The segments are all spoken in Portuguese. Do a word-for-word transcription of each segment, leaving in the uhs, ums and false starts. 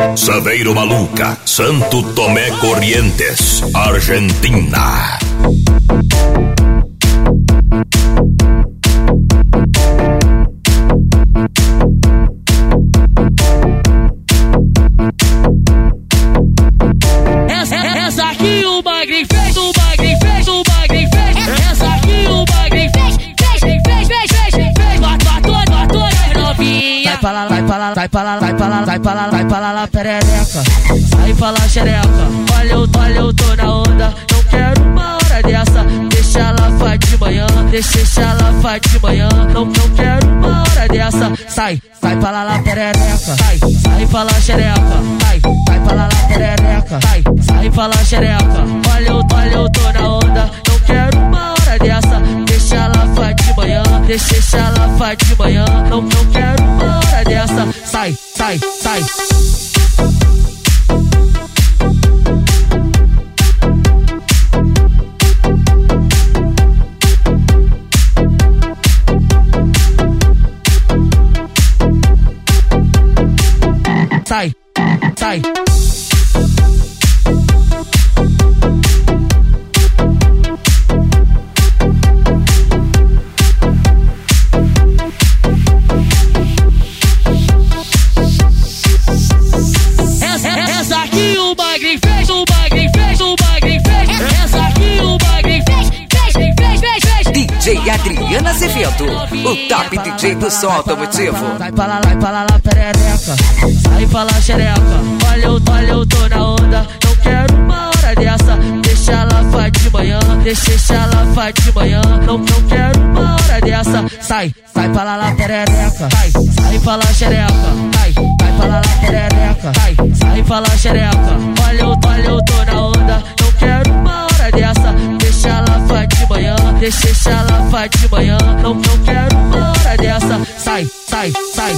Saveiro Maluca, Santo Tomé Corrientes, Argentina. Essa, essa aqui o Magrin fez, o Magrin fez, o Magrin fez. Essa aqui o Magrin fez, fez, fez, fez, fez, fez, fez. Matou, matou as novinhas. Vai pra lá, vai pra lá, vai pra lá, vai pra lá, vai pra lá, vai pra lá, lá, perereca. Sai pra lá, xereca. Olha eu, olha eu tô na onda. Não quero uma hora dessa. Deixa ela faz de manhã, deixa ela faz de manhã. Não, não quero uma hora dessa. Sai, sai pra lá, lá, perereca. Sai, sai pra lá, xereca. Sai, sai pra lá, lá, perereca. Sai, sai pra lá, xereca. Olha eu, olha eu tô na onda. Não quero uma hora dessa. Deixa ela faz de manhã, deixa ela faz de manhã. Não, não quero uma hora dessa. Sai, sai, sai. Sai, sai. Essa, essa aqui o Magrin fez, o Magrin fez, o Magrin fez. Essa aqui o Magrin fez, fez, fez, fez, fez. D J Adriana Azevedo, o top D J do som automotivo. Vai pra lá, vai pra lá, lá, perereca. Sai pra lá, xereca. Olha eu, olha eu tô na onda. Não quero uma hora dessa. Deixa ela faz de manhã, deixa ela faz de manhã. Não, não quero uma hora dessa. Sai, sai pra lá, lá, perereca. Sai, sai pra lá, xereca. Sai, sai pra lá, lá, perereca. Sai, sai pra lá, xereca. Olha eu, olha eu tô na onda. Não quero uma hora dessa. Deixa ela faz de manhã, deixa ela faz de manhã. Não, não quero uma hora dessa. Sai, sai, sai.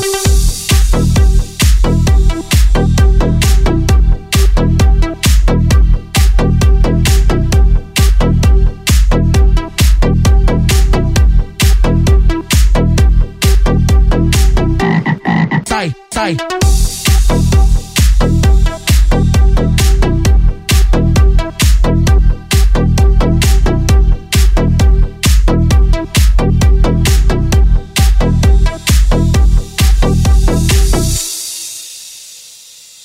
Sai, sai.